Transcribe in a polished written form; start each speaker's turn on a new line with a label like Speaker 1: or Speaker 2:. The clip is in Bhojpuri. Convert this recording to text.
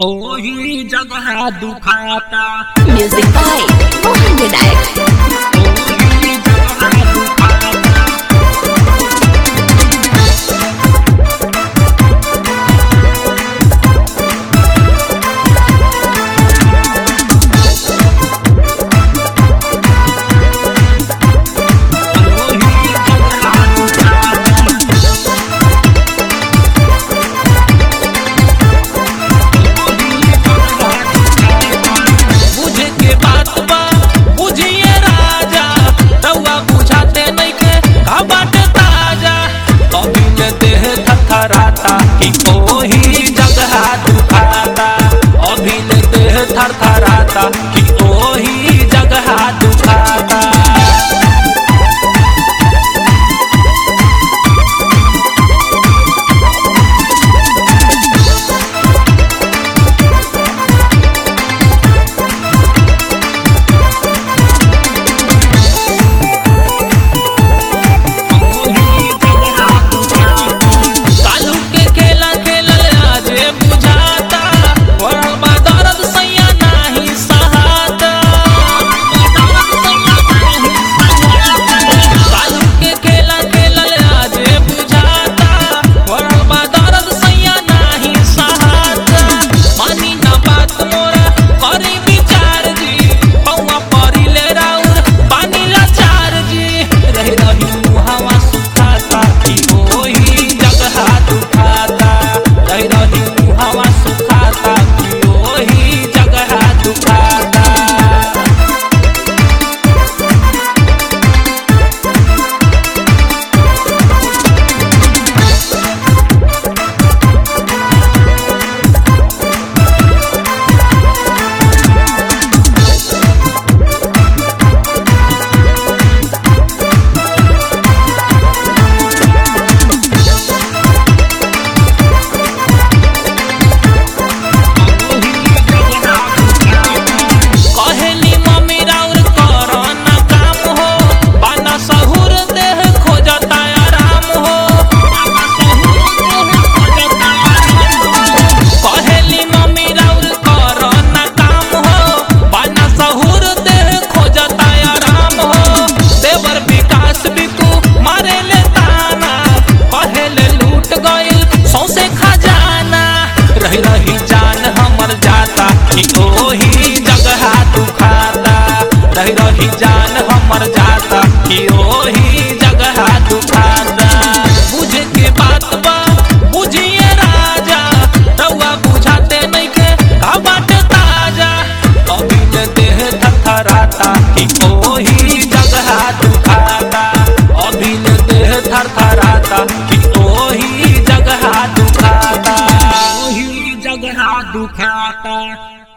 Speaker 1: ओही जगह दुखाता।
Speaker 2: Music by Mohan Vinayak.
Speaker 1: ओही जगह दुखाता। कि ओही जगह दुखाता, अभी देह थरथराता कि ओही जगह दुखाता। रही जान हमर जाता कि ओही जगह दुखाता, रही जान हमर जाता कि ओही जगह दुखाता। बुझे के बात बा बुझिए राजा, रउआ बुझाते नहीं के का बाटे ताजा। अभी देह थरथराता कि ओही जगह दुखाता, अभी देह थरथराता कि ओही जगह दुखाता। जगह दुखाता।